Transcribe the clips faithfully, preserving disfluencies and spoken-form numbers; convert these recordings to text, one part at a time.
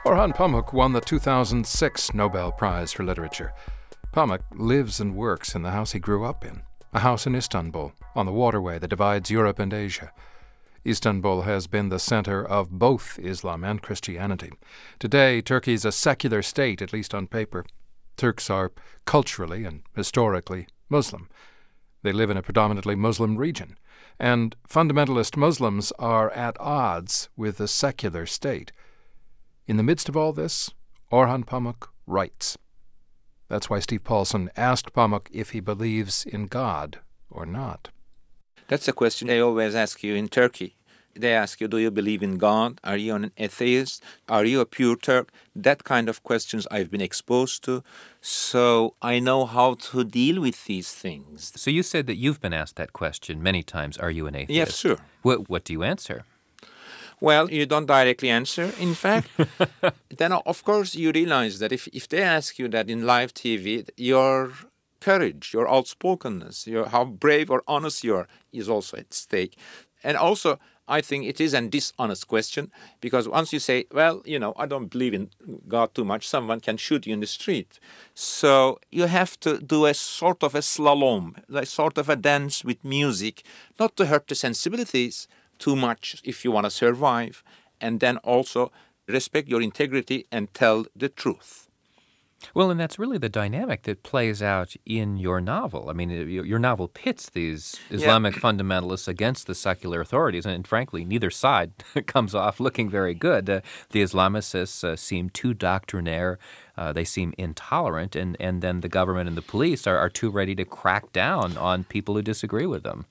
Orhan Pamuk won the two thousand six Nobel Prize for Literature. Pamuk lives and works in the house he grew up in, a house in Istanbul, on the waterway that divides Europe and Asia. Istanbul has been the center of both Islam and Christianity. Today, Turkey is a secular state, at least on paper. Turks are culturally and historically Muslim. They live in a predominantly Muslim region, and fundamentalist Muslims are at odds with the secular state. In the midst of all this, Orhan Pamuk writes. That's why Steve Paulson asked Pamuk if he believes in God or not. That's a question they always ask you in Turkey. They ask you, do you believe in God? Are you an atheist? Are you a pure Turk? That kind of questions I've been exposed to. So I know how to deal with these things. So you said that you've been asked that question many times. Are you an atheist? Yes, sure. What, what do you answer? Well, you don't directly answer, in fact. Then, of course, you realize that if, if they ask you that in live T V, your courage, your outspokenness, your, how brave or honest you are is also at stake. And also, I think it is an dishonest question, because once you say, well, you know, I don't believe in God too much, someone can shoot you in the street. So you have to do a sort of a slalom, like sort of a dance with music, not to hurt the sensibilities too much if you want to survive, and then also respect your integrity and tell the truth. Well, and that's really the dynamic that plays out in your novel. I mean, your novel pits these Islamic yeah. fundamentalists against the secular authorities, and frankly, neither side comes off looking very good. Uh, the Islamicists uh, seem too doctrinaire, uh, they seem intolerant, and, and then the government and the police are, are too ready to crack down on people who disagree with them.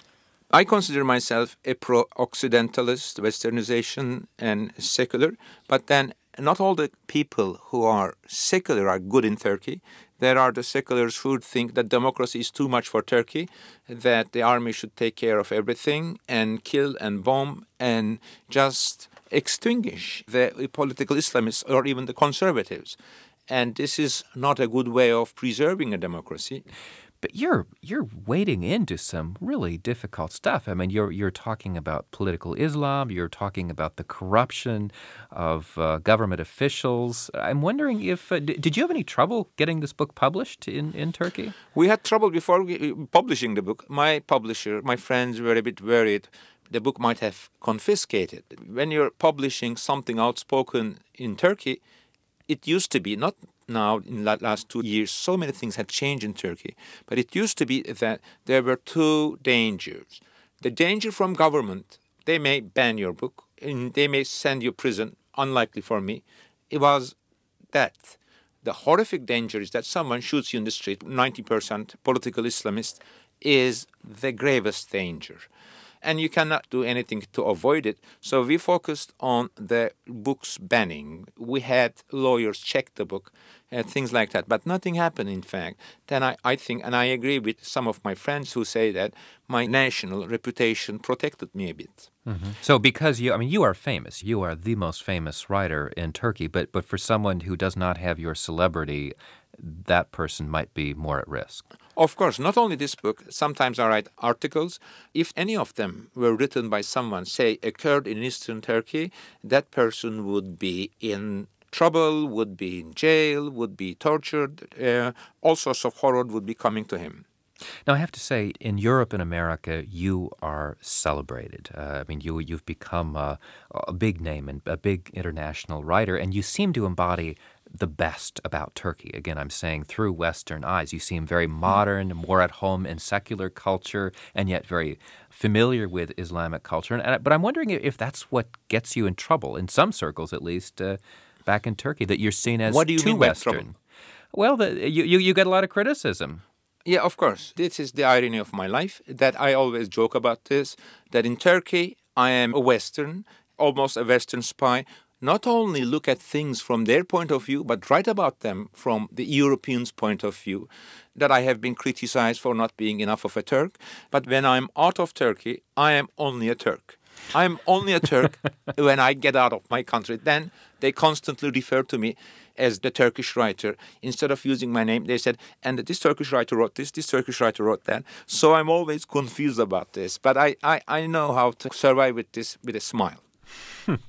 I consider myself a pro-Occidentalist, Westernization and secular, but then not all the people who are secular are good in Turkey. There are the seculars who think that democracy is too much for Turkey, that the army should take care of everything and kill and bomb and just extinguish the political Islamists or even the conservatives. And this is not a good way of preserving a democracy. But you're you're wading into some really difficult stuff. I mean, you're you're talking about political Islam. You're talking about the corruption of uh, government officials. I'm wondering if uh, d- did you have any trouble getting this book published in, in Turkey? We had trouble before publishing the book. My publisher, my friends were a bit worried the book might have confiscated. When you're publishing something outspoken in Turkey, it used to be not. Now, in the last two years, so many things have changed in Turkey. But it used to be that there were two dangers. The danger from government, they may ban your book, and they may send you to prison, unlikely for me. It was that. The horrific danger is that someone shoots you in the street, ninety percent political Islamist, is the gravest danger. And you cannot do anything to avoid it. So we focused on the book's banning. We had lawyers check the book and things like that. But nothing happened, in fact. Then I, I think, and I agree with some of my friends who say that my national reputation protected me a bit. Mm-hmm. So because you, I mean, you are famous. You are the most famous writer in Turkey. But, but for someone who does not have your celebrity, that person might be more at risk. Of course, not only this book, sometimes I write articles. If any of them were written by someone, say, occurred in Eastern Turkey, that person would be in trouble, would be in jail, would be tortured. Uh, all sorts of horror would be coming to him. Now, I have to say, in Europe and America, you are celebrated. Uh, I mean, you, you've become a, a big name and a big international writer, and you seem to embody the best about Turkey. Again, I'm saying through Western eyes. You seem very modern, more at home in secular culture, and yet very familiar with Islamic culture. And, but I'm wondering if that's what gets you in trouble, in some circles at least, uh, back in Turkey, that you're seen as what do you too mean by Western. Trouble? Well, the, you, you, you get a lot of criticism. Yeah, of course. This is the irony of my life, that I always joke about this, that in Turkey, I am a Western, almost a Western spy, not only look at things from their point of view, but write about them from the Europeans' point of view, that I have been criticized for not being enough of a Turk. But when I'm out of Turkey, I am only a Turk. I'm only a Turk when I get out of my country. Then they constantly refer to me as the Turkish writer. Instead of using my name, they said, and this Turkish writer wrote this, this Turkish writer wrote that. So I'm always confused about this. But I, I, I know how to survive with this with a smile.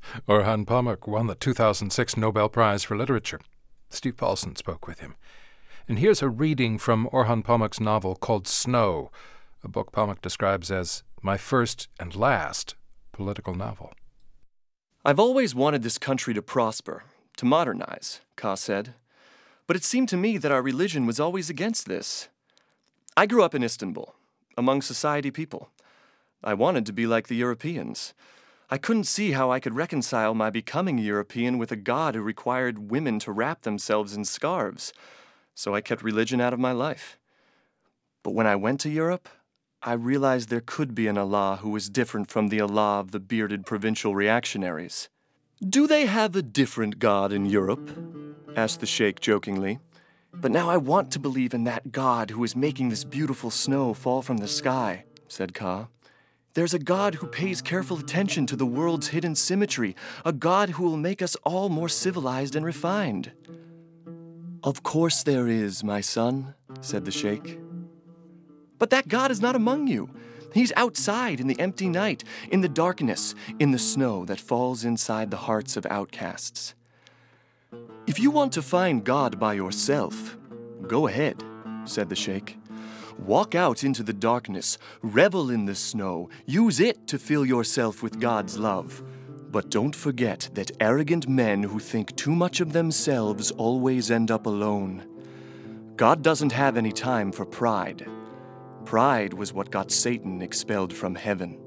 Orhan Pamuk won the two thousand six Nobel Prize for Literature. Steve Paulson spoke with him. And here's a reading from Orhan Pamuk's novel called Snow, a book Pamuk describes as my first and last political novel. I've always wanted this country to prosper, to modernize, Ka said. But it seemed to me that our religion was always against this. I grew up in Istanbul, among society people. I wanted to be like the Europeans. I couldn't see how I could reconcile my becoming a European with a God who required women to wrap themselves in scarves, so I kept religion out of my life. But when I went to Europe, I realized there could be an Allah who was different from the Allah of the bearded provincial reactionaries. "Do they have a different God in Europe?" asked the sheikh jokingly. "But now I want to believe in that God who is making this beautiful snow fall from the sky," said Ka. "There's a God who pays careful attention to the world's hidden symmetry, a God who will make us all more civilized and refined." "Of course there is, my son," said the sheikh. "But that God is not among you. He's outside in the empty night, in the darkness, in the snow that falls inside the hearts of outcasts. If you want to find God by yourself, go ahead," said the sheikh. "Walk out into the darkness, revel in the snow, use it to fill yourself with God's love. But don't forget that arrogant men who think too much of themselves always end up alone. God doesn't have any time for pride. Pride was what got Satan expelled from heaven."